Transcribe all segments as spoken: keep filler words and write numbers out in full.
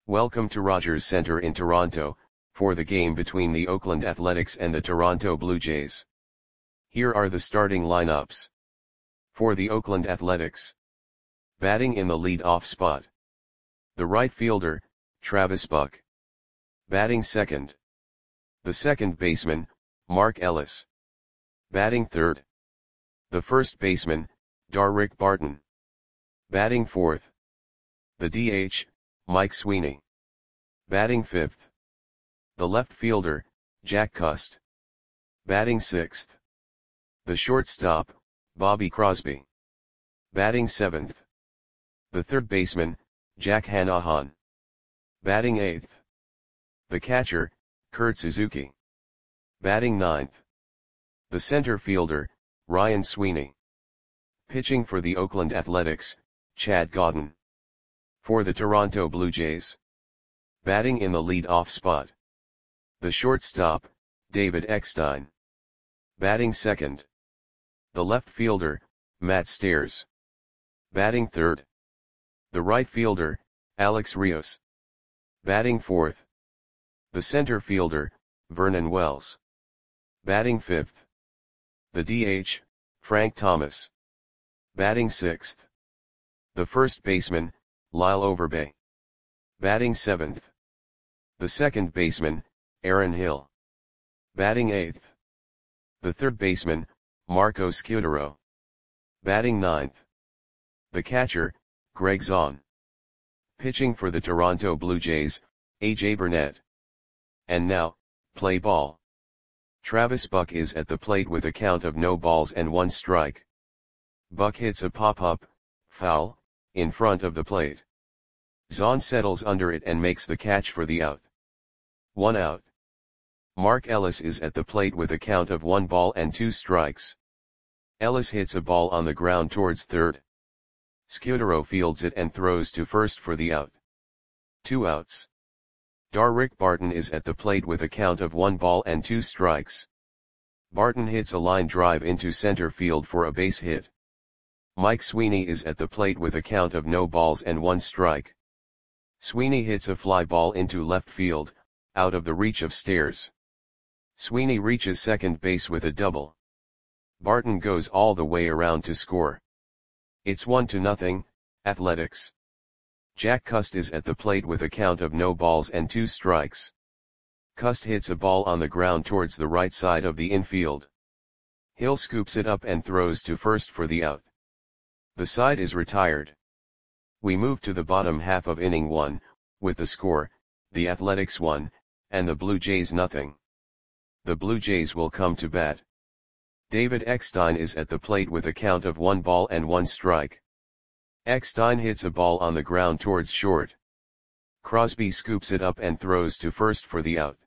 Welcome to Rogers Centre in Toronto, for the game between the Oakland Athletics and the Toronto Blue Jays. Here are the starting lineups. For the Oakland Athletics. Batting in the lead-off spot. The right fielder, Travis Buck. Batting second. The second baseman, Mark Ellis. Batting third. The first baseman, Darrick Barton. Batting fourth. The D H, Mike Sweeney. Batting fifth. The left fielder, Jack Cust. Batting sixth. The shortstop, Bobby Crosby. Batting seventh. The third baseman, Jack Hanahan. Batting eighth. The catcher, Kurt Suzuki. Batting ninth. The center fielder, Ryan Sweeney. Pitching for the Oakland Athletics, Chad Godden. For the Toronto Blue Jays. Batting in the lead-off spot. The shortstop, David Eckstein. Batting second. The left fielder, Matt Stairs. Batting third. The right fielder, Alex Rios. Batting fourth. The center fielder, Vernon Wells. Batting fifth. The D H, Frank Thomas. Batting sixth. The first baseman, Lyle Overbay. Batting seventh. The second baseman, Aaron Hill. Batting eighth. The third baseman, Marco Scudero. Batting ninth. The catcher, Greg Zahn. Pitching for the Toronto Blue Jays, A J Burnett. And now, play ball. Travis Buck is at the plate with a count of no balls and one strike. Buck hits a pop-up, foul, in front of the plate. Zahn settles under it and makes the catch for the out. One out. Mark Ellis is at the plate with a count of one ball and two strikes. Ellis hits a ball on the ground towards third. Scudero fields it and throws to first for the out. Two outs. Darrick Barton is at the plate with a count of one ball and two strikes. Barton hits a line drive into center field for a base hit. Mike Sweeney is at the plate with a count of no balls and one strike. Sweeney hits a fly ball into left field, out of the reach of Stairs. Sweeney reaches second base with a double. Barton goes all the way around to score. It's one to nothing, Athletics. Jack Cust is at the plate with a count of no balls and two strikes. Cust hits a ball on the ground towards the right side of the infield. Hill scoops it up and throws to first for the out. The side is retired. We move to the bottom half of inning one, with the score, the Athletics one, and the Blue Jays nothing. The Blue Jays will come to bat. David Eckstein is at the plate with a count of one ball and one strike. Eckstein hits a ball on the ground towards short. Crosby scoops it up and throws to first for the out.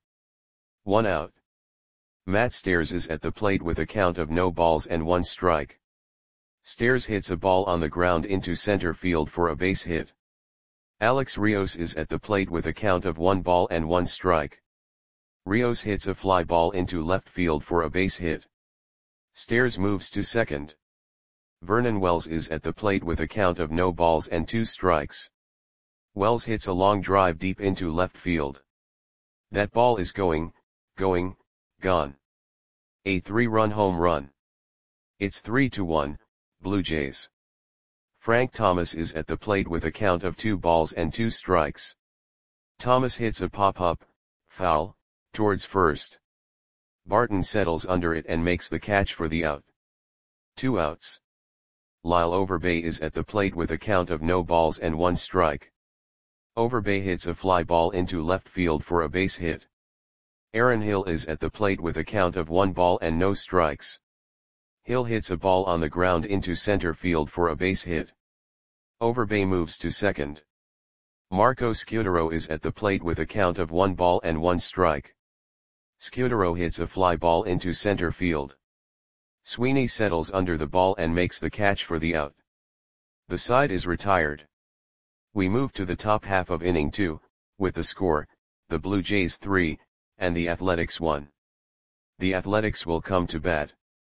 One out. Matt Stairs is at the plate with a count of no balls and one strike. Stairs hits a ball on the ground into center field for a base hit. Alex Rios is at the plate with a count of one ball and one strike. Rios hits a fly ball into left field for a base hit. Stairs moves to second. Vernon Wells is at the plate with a count of no balls and two strikes. Wells hits a long drive deep into left field. That ball is going, going, gone. A three-run home run. It's three to one, Blue Jays. Frank Thomas is at the plate with a count of two balls and two strikes. Thomas hits a pop-up, foul, towards first. Barton settles under it and makes the catch for the out. Two outs. Lyle Overbay is at the plate with a count of no balls and one strike. Overbay hits a fly ball into left field for a base hit. Aaron Hill is at the plate with a count of one ball and no strikes. Hill hits a ball on the ground into center field for a base hit. Overbay moves to second. Marco Scudero is at the plate with a count of one ball and one strike. Scudero hits a fly ball into center field. Sweeney settles under the ball and makes the catch for the out. The side is retired. We move to the top half of inning two, with the score, the Blue Jays three, and the Athletics one. The Athletics will come to bat.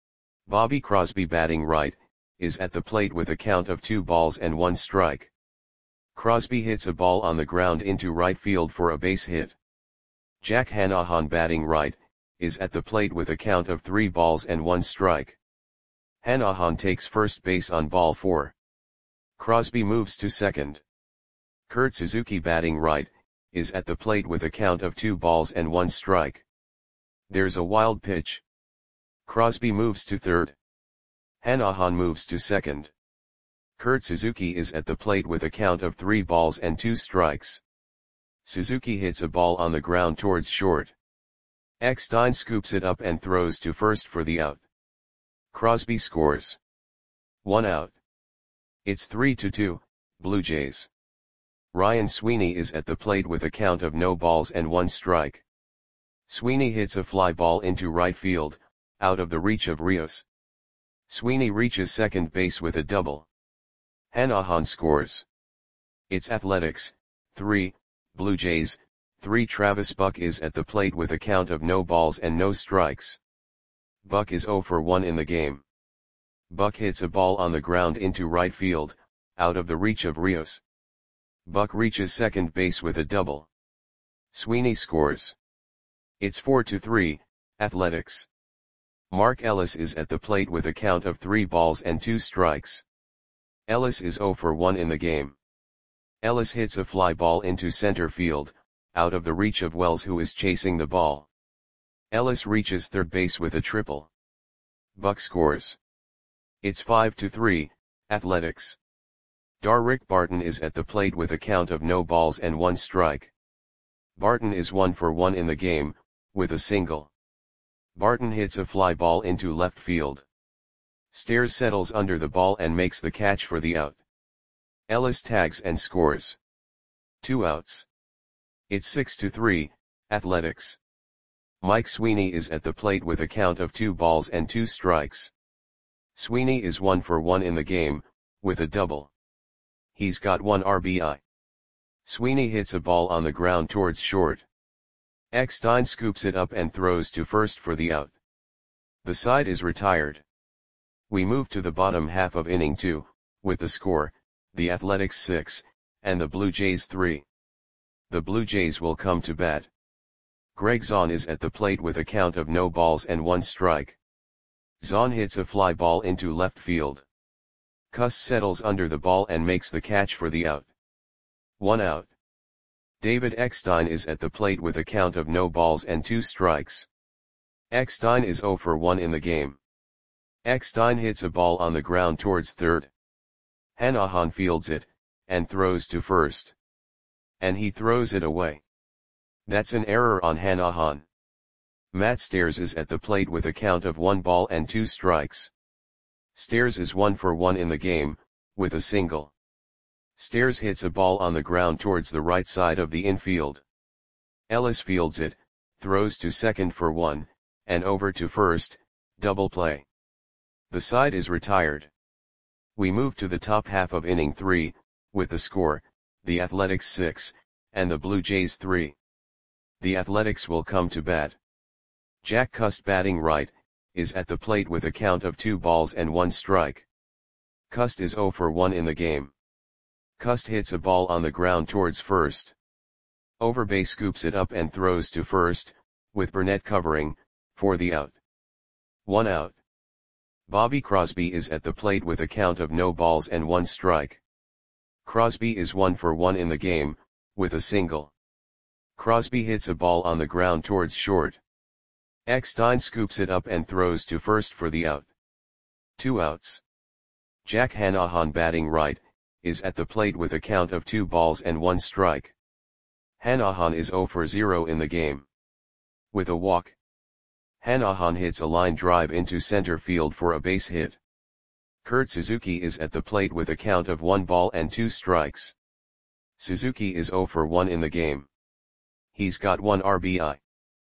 Bobby Crosby batting right, is at the plate with a count of two balls and one strike. Crosby hits a ball on the ground into right field for a base hit. Jack Hanrahan batting right, is at the plate with a count of three balls and one strike. Hanrahan takes first base on ball four. Crosby moves to second. Kurt Suzuki batting right, is at the plate with a count of two balls and one strike. There's a wild pitch. Crosby moves to third. Hanrahan moves to second. Kurt Suzuki is at the plate with a count of three balls and two strikes. Suzuki hits a ball on the ground towards short. Eckstein scoops it up and throws to first for the out. Crosby scores. One out. It's three to two, Blue Jays. Ryan Sweeney is at the plate with a count of no balls and one strike. Sweeney hits a fly ball into right field, out of the reach of Rios. Sweeney reaches second base with a double. Hanrahan scores. It's Athletics, three, Blue Jays, three. Travis Buck is at the plate with a count of no balls and no strikes. Buck is zero for one in the game. Buck hits a ball on the ground into right field, out of the reach of Rios. Buck reaches second base with a double. Sweeney scores. It's four to three, Athletics. Mark Ellis is at the plate with a count of three balls and two strikes. Ellis is zero for one in the game. Ellis hits a fly ball into center field, out of the reach of Wells, who is chasing the ball. Ellis reaches third base with a triple. Buck scores. It's five to three, Athletics. Darrick Barton is at the plate with a count of no balls and one strike. Barton is one for one in the game, with a single. Barton hits a fly ball into left field. Stairs settles under the ball and makes the catch for the out. Ellis tags and scores. Two outs. It's six to three, Athletics. Mike Sweeney is at the plate with a count of two balls and two strikes. Sweeney is one for one in the game, with a double. He's got one R B I. Sweeney hits a ball on the ground towards short. Eckstein scoops it up and throws to first for the out. The side is retired. We move to the bottom half of inning two, with the score, the Athletics six, and the Blue Jays three. The Blue Jays will come to bat. Greg Zahn is at the plate with a count of no balls and one strike. Zahn hits a fly ball into left field. Kuss settles under the ball and makes the catch for the out. One out. David Eckstein is at the plate with a count of no balls and two strikes. Eckstein is zero for one in the game. Eckstein hits a ball on the ground towards third. Hanrahan fields it, and throws to first. And he throws it away. That's an error on Hanrahan. Matt Stairs is at the plate with a count of one ball and two strikes. Stairs is one for one in the game, with a single. Stairs hits a ball on the ground towards the right side of the infield. Ellis fields it, throws to second for one, and over to first, double play. The side is retired. We move to the top half of inning three, with the score, the Athletics six, and the Blue Jays three. The Athletics will come to bat. Jack Cust batting right, is at the plate with a count of two balls and one strike. Cust is zero for one in the game. Cust hits a ball on the ground towards first. Overbay scoops it up and throws to first, with Burnett covering, for the out. One out. Bobby Crosby is at the plate with a count of no balls and one strike. Crosby is one for one in the game, with a single. Crosby hits a ball on the ground towards short. Eckstein scoops it up and throws to first for the out. Two outs. Jack Hanrahan batting right, is at the plate with a count of two balls and one strike. Hanrahan is zero for zero in the game. With a walk. Hanrahan hits a line drive into center field for a base hit. Kurt Suzuki is at the plate with a count of one ball and two strikes. Suzuki is zero for one in the game. He's got one R B I.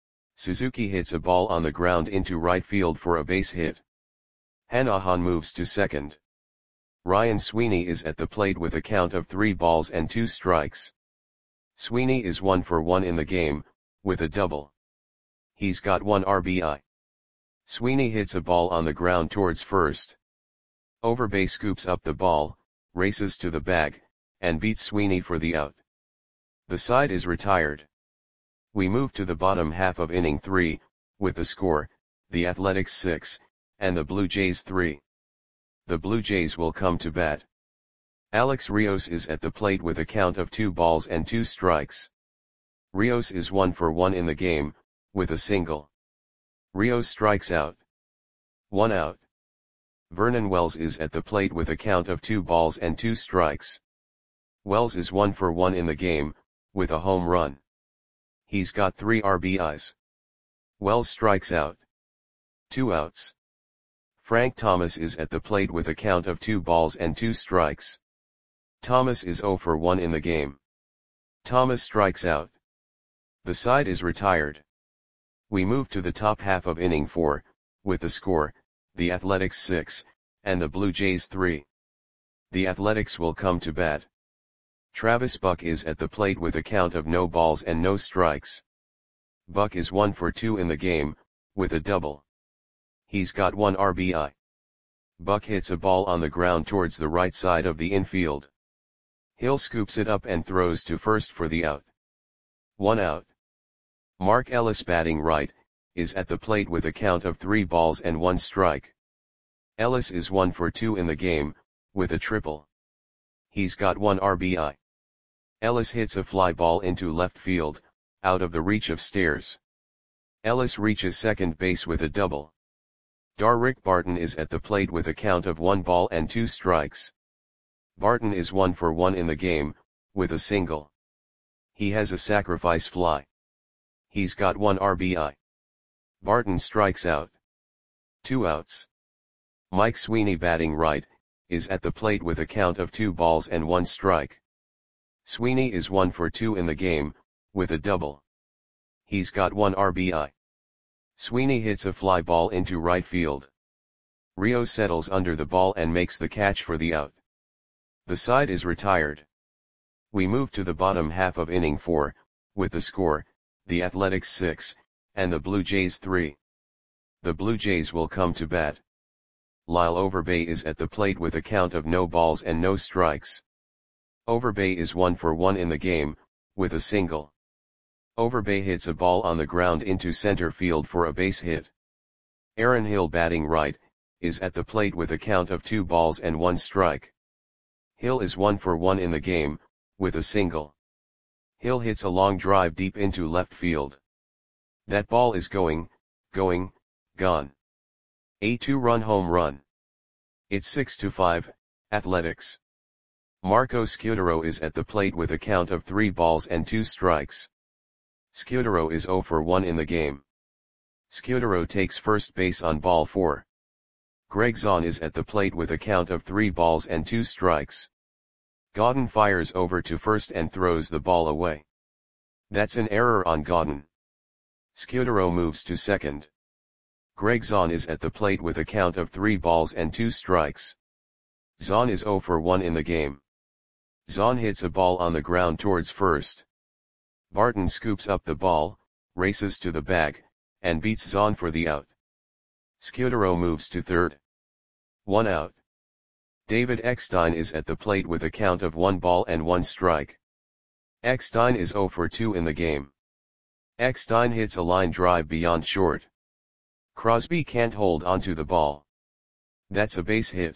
Suzuki hits a ball on the ground into right field for a base hit. Hanrahan moves to second. Ryan Sweeney is at the plate with a count of three balls and two strikes. Sweeney is one for one in the game, with a double. He's got one R B I. Sweeney hits a ball on the ground towards first. Overbay scoops up the ball, races to the bag, and beats Sweeney for the out. The side is retired. We move to the bottom half of inning three, with the score, the Athletics six, and the Blue Jays three. The Blue Jays will come to bat. Alex Rios is at the plate with a count of two balls and two strikes. Rios is one for one in the game, with a single. Rios strikes out. One out. Vernon Wells is at the plate with a count of two balls and two strikes. Wells is one for one in the game, with a home run. He's got three R B Is. Wells strikes out. Two outs. Frank Thomas is at the plate with a count of two balls and two strikes. Thomas is zero for one in the game. Thomas strikes out. The side is retired. We move to the top half of inning four, with the score, the Athletics six, and the Blue Jays three. The Athletics will come to bat. Travis Buck is at the plate with a count of no balls and no strikes. Buck is one for two in the game, with a double. He's got one R B I. Buck hits a ball on the ground towards the right side of the infield. Hill scoops it up and throws to first for the out. One out. Mark Ellis, batting right, is at the plate with a count of three balls and one strike. Ellis is one for two in the game, with a triple. He's got one R B I. Ellis hits a fly ball into left field, out of the reach of Stairs. Ellis reaches second base with a double. Darrick Barton is at the plate with a count of one ball and two strikes. Barton is one for one in the game, with a single. He has a sacrifice fly. He's got one R B I. Barton strikes out. Two outs. Mike Sweeney, batting right, is at the plate with a count of two balls and one strike. Sweeney is one for two in the game, with a double. He's got one R B I. Sweeney hits a fly ball into right field. Rio settles under the ball and makes the catch for the out. The side is retired. We move to the bottom half of inning four, with the score, the Athletics six, and the Blue Jays three. The Blue Jays will come to bat. Lyle Overbay is at the plate with a count of no balls and no strikes. Overbay is one for one in the game, with a single. Overbay hits a ball on the ground into center field for a base hit. Aaron Hill, batting right, is at the plate with a count of two balls and one strike. Hill is one for one in the game, with a single. Hill hits a long drive deep into left field. That ball is going, going, gone. A two-run home run. It's six to five, Athletics. Marco Scudero is at the plate with a count of three balls and two strikes. Scudero is zero for one in the game. Scudero takes first base on ball four. Greg Zahn is at the plate with a count of three balls and two strikes. Godin fires over to first and throws the ball away. That's an error on Godin. Scudero moves to second. Greg Zahn is at the plate with a count of three balls and two strikes. Zahn is zero for one in the game. Zahn hits a ball on the ground towards first. Barton scoops up the ball, races to the bag, and beats Zahn for the out. Scudero moves to third. One out. David Eckstein is at the plate with a count of one ball and one strike. Eckstein is zero for two in the game. Eckstein hits a line drive beyond short. Crosby can't hold onto the ball. That's a base hit.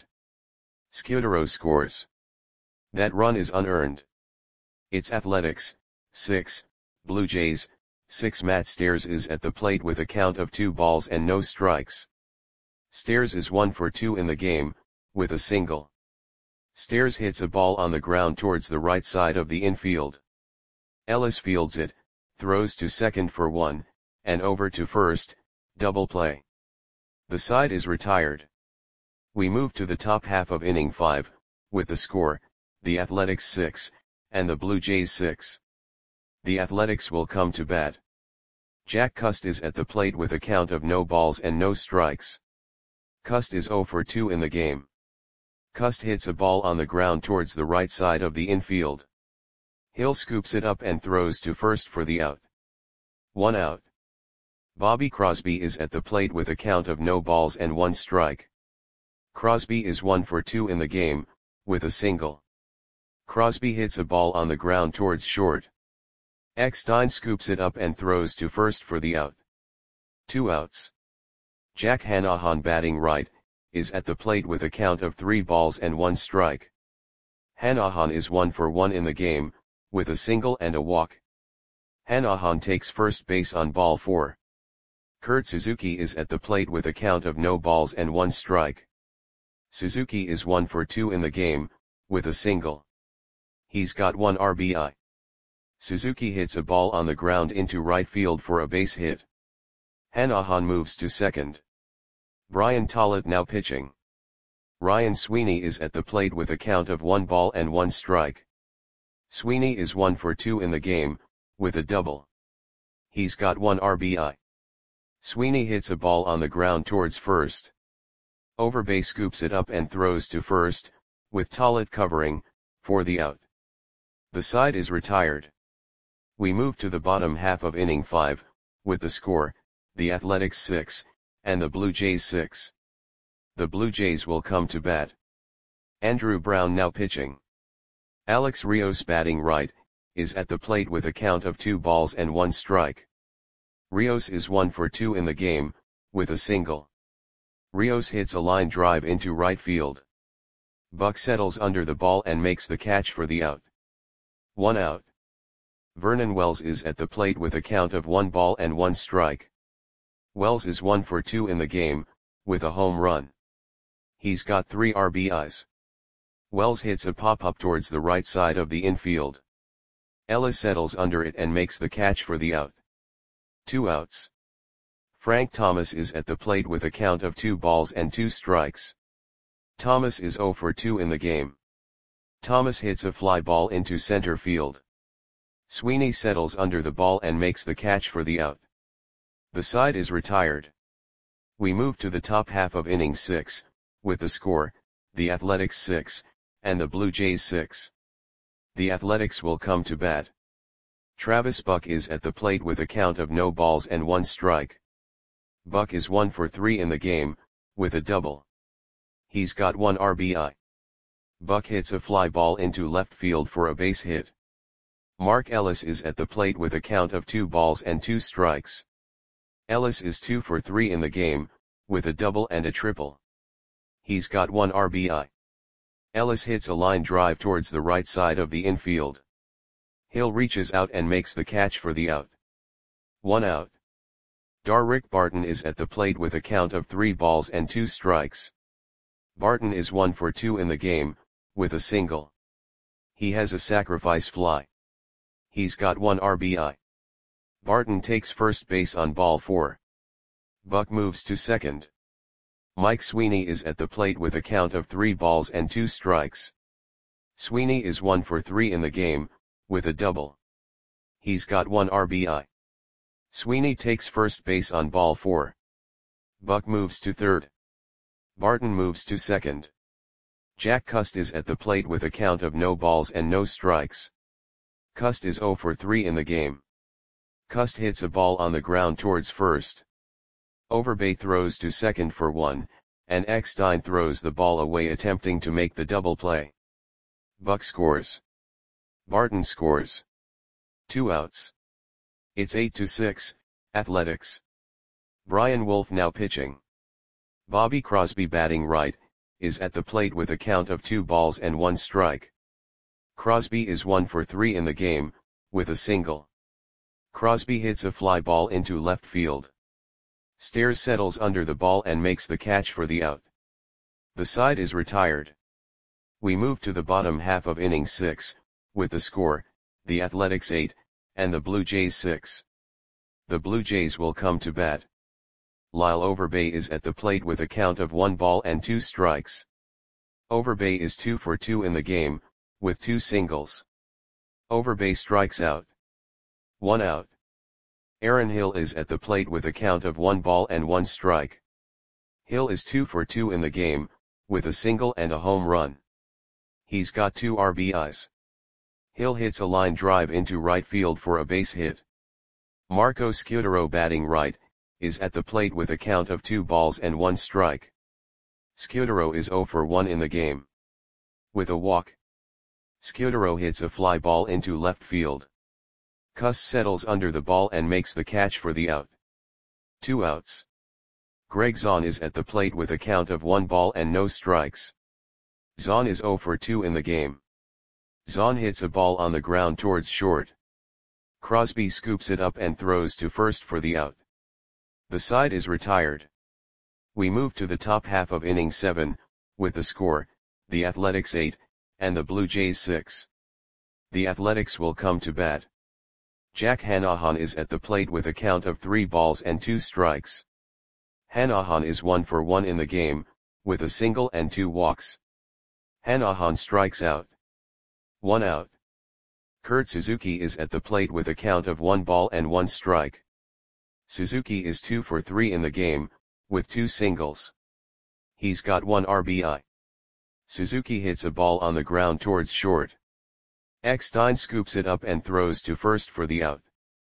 Scudero scores. That run is unearned. It's Athletics, six, Blue Jays, six. Matt Stairs is at the plate with a count of two balls and no strikes. Stairs is one for two in the game, with a single. Stairs hits a ball on the ground towards the right side of the infield. Ellis fields it, throws to second for one, and over to first, double play. The side is retired. We move to the top half of inning five, with the score, the Athletics six, and the Blue Jays six. The Athletics will come to bat. Jack Cust is at the plate with a count of no balls and no strikes. Cust is zero for two in the game. Cust hits a ball on the ground towards the right side of the infield. Hill scoops it up and throws to first for the out. One out. Bobby Crosby is at the plate with a count of no balls and one strike. Crosby is one for two in the game, with a single. Crosby hits a ball on the ground towards short. Eckstein scoops it up and throws to first for the out. Two outs. Jack Hanrahan, batting right, is at the plate with a count of three balls and one strike. Hanrahan is one for one in the game, with a single and a walk. Hanrahan takes first base on ball four. Kurt Suzuki is at the plate with a count of no balls and one strike. Suzuki is one for two in the game, with a single. He's got one R B I. Suzuki hits a ball on the ground into right field for a base hit. Hanrahan moves to second. Brian Tollett now pitching. Ryan Sweeney is at the plate with a count of one ball and one strike. Sweeney is one for two in the game, with a double. He's got one R B I. Sweeney hits a ball on the ground towards first. Overbay scoops it up and throws to first, with Tollett covering, for the out. The side is retired. We move to the bottom half of inning five, with the score, the Athletics six, and the Blue Jays six. The Blue Jays will come to bat. Andrew Brown now pitching. Alex Rios, batting right, is at the plate with a count of two balls and one strike. Rios is one for two in the game, with a single. Rios hits a line drive into right field. Buck settles under the ball and makes the catch for the out. One out. Vernon Wells is at the plate with a count of one ball and one strike. Wells is one for two in the game, with a home run. He's got three R B Is. Wells hits a pop-up towards the right side of the infield. Ellis settles under it and makes the catch for the out. Two outs. Frank Thomas is at the plate with a count of two balls and two strikes. Thomas is zero for two in the game. Thomas hits a fly ball into center field. Sweeney settles under the ball and makes the catch for the out. The side is retired. We move to the top half of inning six, with the score, the Athletics six, and the Blue Jays six. The Athletics will come to bat. Travis Buck is at the plate with a count of no balls and one strike. Buck is one for three in the game, with a double. He's got one R B I. Buck hits a fly ball into left field for a base hit. Mark Ellis is at the plate with a count of two balls and two strikes. Ellis is two for three in the game, with a double and a triple. He's got one R B I. Ellis hits a line drive towards the right side of the infield. Hill reaches out and makes the catch for the out. One out. Darrick Barton is at the plate with a count of three balls and two strikes. Barton is one for two in the game, with a single. He has a sacrifice fly. He's got one R B I. Barton takes first base on ball four. Buck moves to second. Mike Sweeney is at the plate with a count of three balls and two strikes. Sweeney is one for three in the game, with a double. He's got one R B I. Sweeney takes first base on ball four. Buck moves to third. Barton moves to second. Jack Cust is at the plate with a count of no balls and no strikes. Cust is zero for three in the game. Cust hits a ball on the ground towards first. Overbay throws to second for one, and Eckstein throws the ball away attempting to make the double play. Buck scores. Barton scores. Two outs. It's eight to six, Athletics. Brian Wolf now pitching. Bobby Crosby, batting right, is at the plate with a count of two balls and one strike. Crosby is one for three in the game, with a single. Crosby hits a fly ball into left field. Stairs settles under the ball and makes the catch for the out. The side is retired. We move to the bottom half of inning six, with the score, the Athletics eight, and the Blue Jays six. The Blue Jays will come to bat. Lyle Overbay is at the plate with a count of one ball and two strikes. Overbay is two for two in the game, with two singles. Overbay strikes out. One out. Aaron Hill is at the plate with a count of one ball and one strike. Hill is two for two in the game, with a single and a home run. He's got two R B Is. Hill hits a line drive into right field for a base hit. Marco Scutaro, batting right, is at the plate with a count of two balls and one strike. Scutaro is zero for one in the game. With a walk. Scudero hits a fly ball into left field. Cuss settles under the ball and makes the catch for the out. Two outs. Greg Zahn is at the plate with a count of one ball and no strikes. Zahn is oh for two in the game. Zahn hits a ball on the ground towards short. Crosby scoops it up and throws to first for the out. The side is retired. We move to the top half of inning seven, with the score, the Athletics eight, and the Blue Jays six. The Athletics will come to bat. Jack Hanahan is at the plate with a count of three balls and two strikes. Hanahan is one for one in the game, with a single and two walks. Hanahan strikes out. One out. Kurt Suzuki is at the plate with a count of one ball and one strike. Suzuki is two for three in the game, with two singles. He's got one R B I. Suzuki hits a ball on the ground towards short. Eckstein scoops it up and throws to first for the out.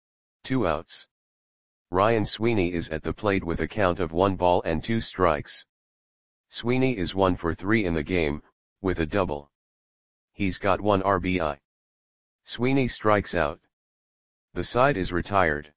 Two outs. Ryan Sweeney is at the plate with a count of one ball and two strikes. Sweeney is one for three in the game, with a double. He's got one R B I. Sweeney strikes out. The side is retired.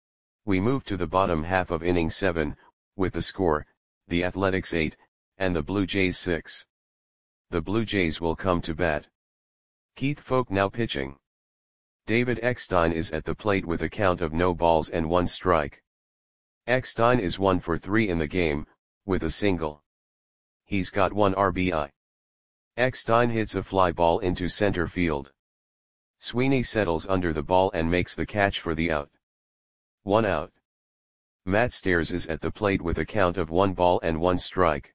We move to the bottom half of inning seven, with the score, the Athletics eight, and the Blue Jays six. The Blue Jays will come to bat. Keith Foulke now pitching. David Eckstein is at the plate with a count of no balls and one strike. Eckstein is one for three in the game, with a single. He's got one R B I. Eckstein hits a fly ball into center field. Sweeney settles under the ball and makes the catch for the out. One out. Matt Stairs is at the plate with a count of one ball and one strike.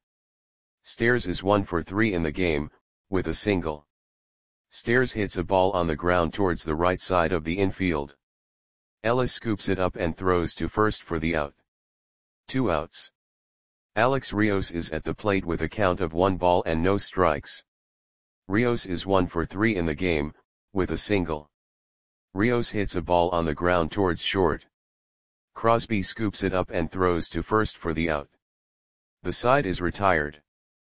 Stairs is one for three in the game, with a single. Stairs hits a ball on the ground towards the right side of the infield. Ellis scoops it up and throws to first for the out. Two outs. Alex Rios is at the plate with a count of one ball and no strikes. Rios is one for three in the game, with a single. Rios hits a ball on the ground towards short. Crosby scoops it up and throws to first for the out. The side is retired.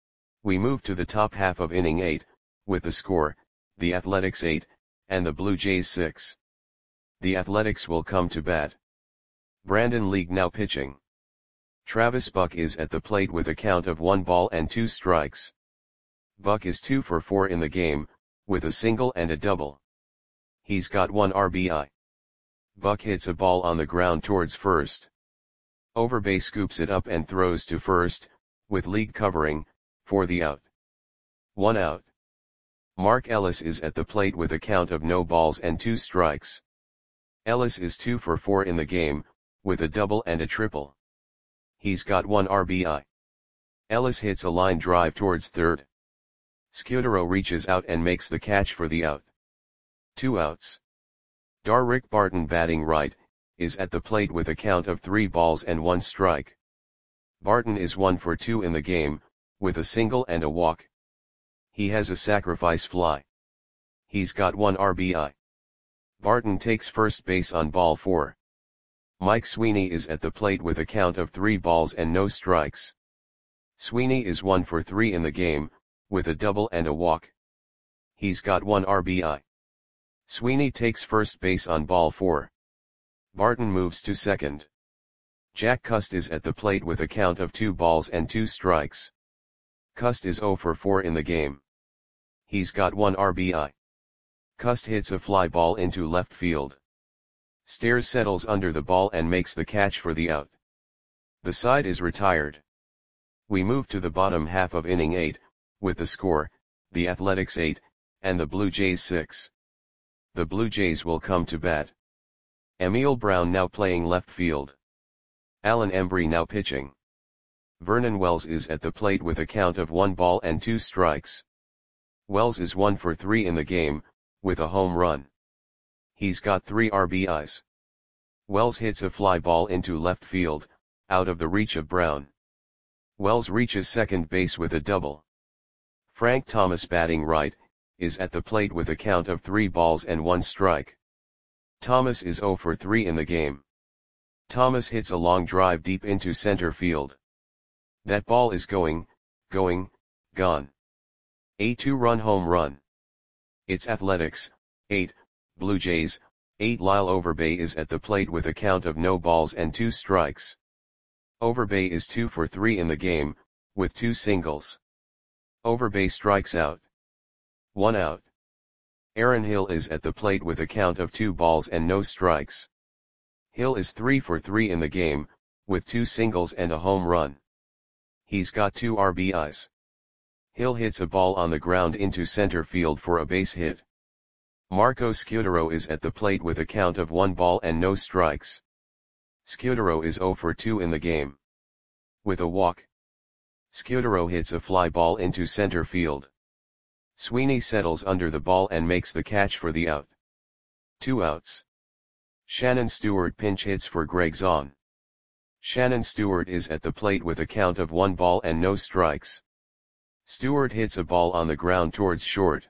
We move to the top half of inning eight, with the score, the Athletics eight, and the Blue Jays six. The Athletics will come to bat. Brandon League now pitching. Travis Buck is at the plate with a count of one ball and two strikes. Buck is two for four in the game, with a single and a double. He's got one R B I. Buck hits a ball on the ground towards first. Overbay scoops it up and throws to first, with League covering, for the out. One out. Mark Ellis is at the plate with a count of no balls and two strikes. Ellis is two for four in the game, with a double and a triple. He's got one R B I. Ellis hits a line drive towards third. Scudero reaches out and makes the catch for the out. Two outs. Darrick Barton batting right, is at the plate with a count of three balls and one strike. Barton is one for two in the game, with a single and a walk. He has a sacrifice fly. He's got one R B I. Barton takes first base on ball four. Mike Sweeney is at the plate with a count of three balls and no strikes. Sweeney is one for three in the game, with a double and a walk. He's got one R B I. Sweeney takes first base on ball four. Barton moves to second. Jack Cust is at the plate with a count of two balls and two strikes. Cust is oh for four in the game. He's got one R B I. Cust hits a fly ball into left field. Stairs settles under the ball and makes the catch for the out. The side is retired. We move to the bottom half of inning eight, with the score, the Athletics eight, and the Blue Jays six. The Blue Jays will come to bat. Emil Brown now playing left field. Alan Embry now pitching. Vernon Wells is at the plate with a count of one ball and two strikes. Wells is one for three in the game, with a home run. He's got three R B Is. Wells hits a fly ball into left field, out of the reach of Brown. Wells reaches second base with a double. Frank Thomas batting right, is at the plate with a count of three balls and one strike. Thomas is oh for three in the game. Thomas hits a long drive deep into center field. That ball is going, going, gone. A two-run home run. It's Athletics, eight, Blue Jays, eight. Lyle Overbay is at the plate with a count of no balls and two strikes. Overbay is two for three in the game, with two singles. Overbay strikes out. One out. Aaron Hill is at the plate with a count of two balls and no strikes. Hill is three for three in the game, with two singles and a home run. He's got two R B Is. Hill hits a ball on the ground into center field for a base hit. Marco Scudero is at the plate with a count of one ball and no strikes. Scudero is zero for two in the game. With a walk. Scudero hits a fly ball into center field. Sweeney settles under the ball and makes the catch for the out. Two outs. Shannon Stewart pinch hits for Greg Zahn. Shannon Stewart is at the plate with a count of one ball and no strikes. Stewart hits a ball on the ground towards short.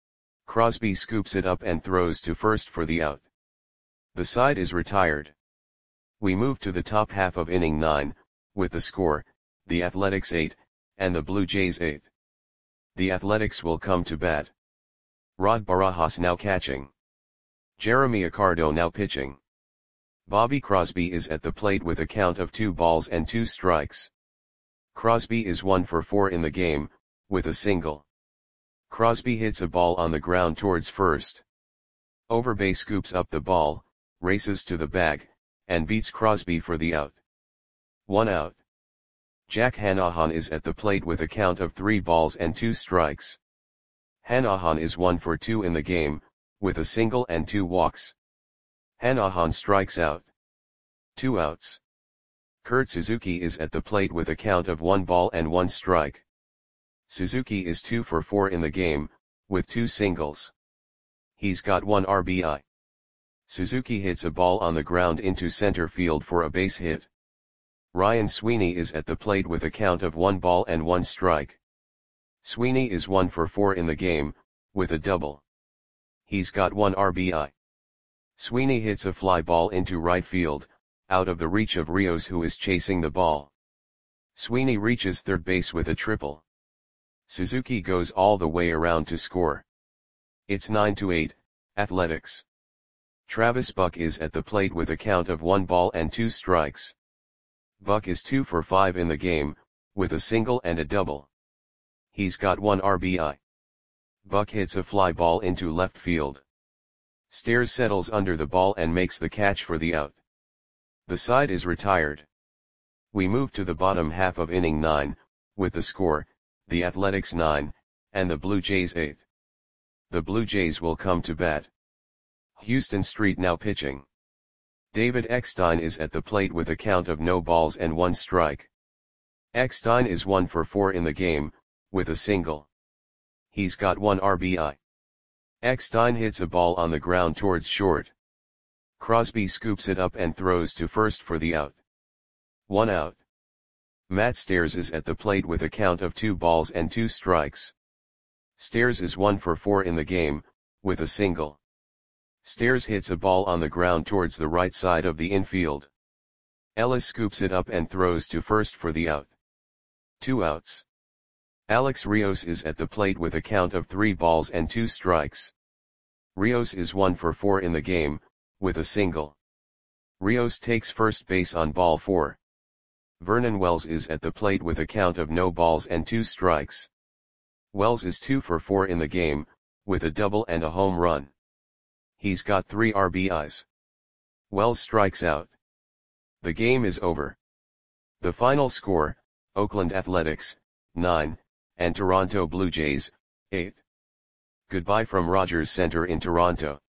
Crosby scoops it up and throws to first for the out. The side is retired. We move to the top half of inning nine, with the score, the Athletics eight, and the Blue Jays eight. The Athletics will come to bat. Rod Barajas now catching. Jeremy Accardo now pitching. Bobby Crosby is at the plate with a count of two balls and two strikes. Crosby is one for four in the game, with a single. Crosby hits a ball on the ground towards first. Overbay scoops up the ball, races to the bag, and beats Crosby for the out. One out. Jack Hanahan is at the plate with a count of three balls and two strikes. Hanahan is one for two in the game, with a single and two walks. Hanahan strikes out. Two outs. Kurt Suzuki is at the plate with a count of one ball and one strike. Suzuki is two for four in the game, with two singles. He's got one R B I. Suzuki hits a ball on the ground into center field for a base hit. Ryan Sweeney is at the plate with a count of one ball and one strike. Sweeney is one for four in the game, with a double. He's got one R B I. Sweeney hits a fly ball into right field, out of the reach of Rios, who is chasing the ball. Sweeney reaches third base with a triple. Suzuki goes all the way around to score. It's nine to eight, Athletics. Travis Buck is at the plate with a count of one ball and two strikes. Buck is two for five in the game, with a single and a double. He's got one R B I. Buck hits a fly ball into left field. Stairs settles under the ball and makes the catch for the out. The side is retired. We move to the bottom half of inning nine, with the score, the Athletics nine, and the Blue Jays eight. The Blue Jays will come to bat. Houston Street now pitching. David Eckstein is at the plate with a count of no balls and one strike. Eckstein is one for four in the game, with a single. He's got one R B I. Eckstein hits a ball on the ground towards short. Crosby scoops it up and throws to first for the out. One out. Matt Stairs is at the plate with a count of two balls and two strikes. Stairs is one for four in the game, with a single. Stairs hits a ball on the ground towards the right side of the infield. Ellis scoops it up and throws to first for the out. Two outs. Alex Rios is at the plate with a count of three balls and two strikes. Rios is one for four in the game, with a single. Rios takes first base on ball four. Vernon Wells is at the plate with a count of no balls and two strikes. Wells is two for four in the game, with a double and a home run. He's got three R B Is. Wells strikes out. The game is over. The final score, Oakland Athletics, nine, and Toronto Blue Jays, eight. Goodbye from Rogers Centre in Toronto.